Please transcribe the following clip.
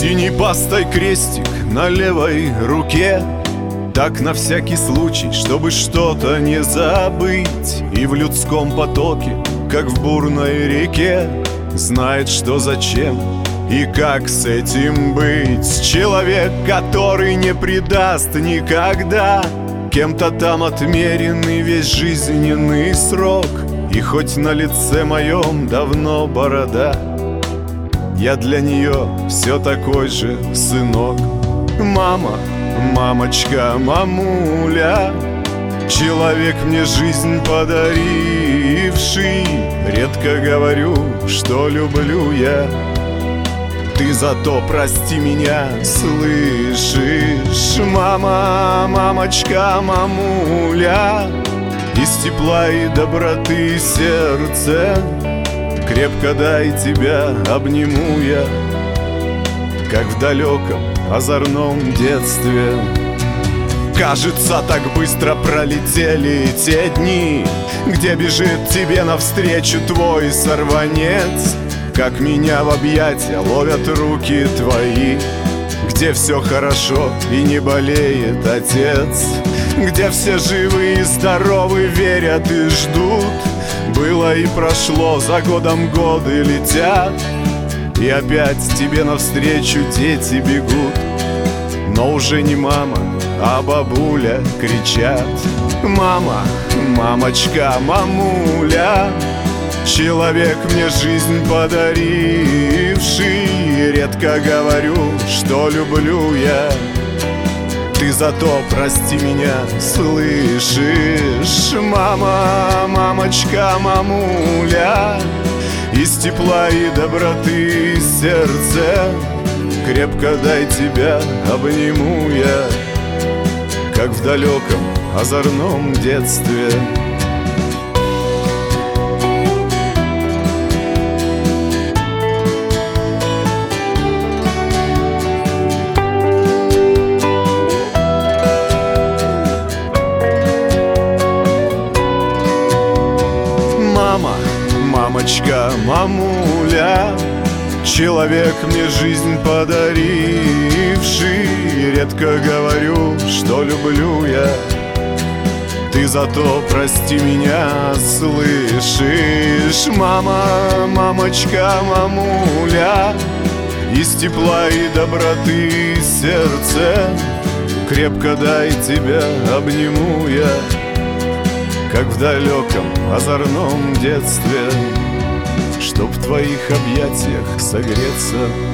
Синий пастой крестик на левой руке, так на всякий случай, чтобы что-то не забыть. И в людском потоке, как в бурной реке, знает, что зачем и как с этим быть. Человек, который не предаст никогда, кем-то там отмеренный весь жизненный срок. И хоть на лице моем давно борода, я для нее все такой же сынок. Мама, мамочка, мамуля, человек мне жизнь подаривший. Редко говорю, что люблю я, ты зато прости меня, слышишь? Мама, мамочка, мамуля, из тепла и доброты сердце крепко дай тебя обниму я, как в далеком озорном детстве. Кажется, так быстро пролетели те дни, где бежит тебе навстречу твой сорванец, как меня в объятия ловят руки твои, где все хорошо и не болеет отец, где все живы и здоровы, верят и ждут. Было и прошло, за годом годы летят, и опять тебе навстречу дети бегут. Но уже не мама, а бабуля кричат: мама, мамочка, мамуля, человек мне жизнь подаривший. Редко говорю, что люблю я, ты зато прости меня, слышишь? Мама, мамочка, мамуля, из тепла и доброты сердце крепко дай тебя обниму я, как в далеком озорном детстве. Мама, мамочка, мамуля, человек мне жизнь подаривший. Редко говорю, что люблю я, ты зато прости меня, слышишь? Мама, мамочка, мамуля, из тепла и доброты сердце крепко дай тебя обниму я, как в далеком озорном детстве, чтоб в твоих объятиях согреться.